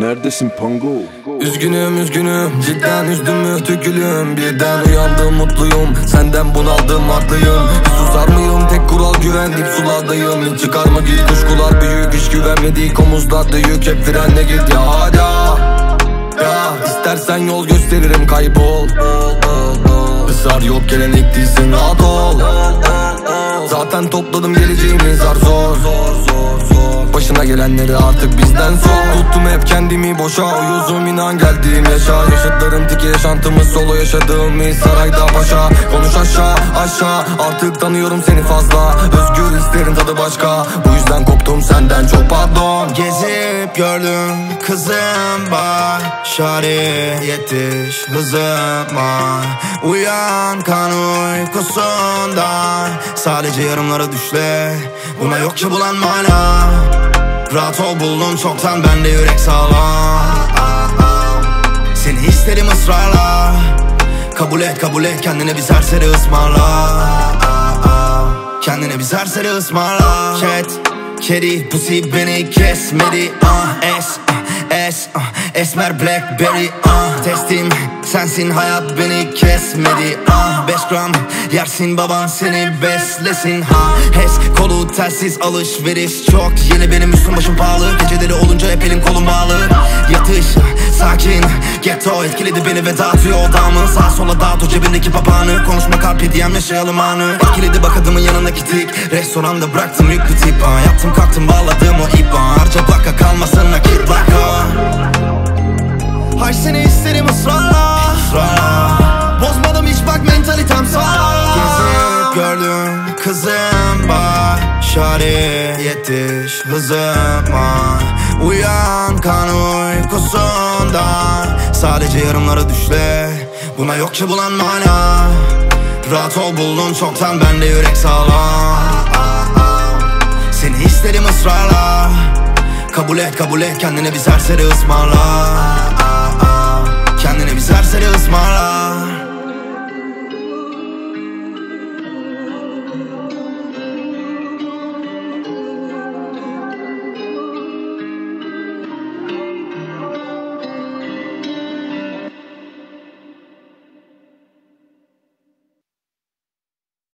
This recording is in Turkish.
Neredesin Pango? Üzgünüm cidden üzdüm mü tükülüm. Birden uyandım mutluyum, senden bunaldım haklıyım. Susar mıyım, tek kural güvenlik sulardayım. Hiç çıkar mı git, kuşkular büyük, hiç güvenmedik, omuzlarda yük, hep frenle git ya hadi ya. İstersen yol gösteririm, kaybol. Israr yok, gelenek değilsin, rahat ol. Zaten topladım geleceğimi zar zor. Başına gelenleri artık bizden sor. Tuttum hep kendimi boşa, uyuzum inan geldiğim yaşa. Yaşadılarım tiki yaşantımız solo, yaşadığım iz sarayda paşa. Konuş aşağı artık tanıyorum seni fazla. Özgür hislerin tadı başka, bu yüzden koptum senden çok pardon. Gezip gördüm kızım başarı, yetiş hızıma. Uyan kan uykusundan, sadece yarımlara düşle, buna yok ki bulan mana. Rahat ol, buldum çoktan bende yürek sağlam. Seni isterim ısrarla, kabul et kendine bir serseri ısmarla. Kendine bir serseri ısmarla. Kedi pussy beni kesmedi. Esmer Blackberry testim sensin, hayat beni kesmedi. 5 gram yersin, baban seni beslesin. Hes kolu telsiz, alışveriş çok yeni, benim üstüm başım pahalı. Geceleri olunca hep elim kolum bağlı. Yatış sakin, ghetto etkiledi beni ve dağıtıyor odamı. Sağa sola dağıt o cebindeki papağanı. Konuşma carpe diem, yaşayalım anı. Etkiledi bak adımın yanındaki tik. Restoranda bıraktım yüklü tip. Yattım kalktım bağladım o ip. Harca baka kalmasın nakit baka. Hay seni isterim ısrarla. Bozmadım hiç bak mentalitem sağlam. Gezip gördüm kızım başarı, yetiş hızıma. Uyan kan uykusundan, sadece yarımlara düşle, buna yok ki bulan mana. Rahat ol, buldum çoktan bende yürek sağlam. Seni isterim ısrarla, kabul et kendine bir serseri ısmarla. Kendine bir serseri ısmarla.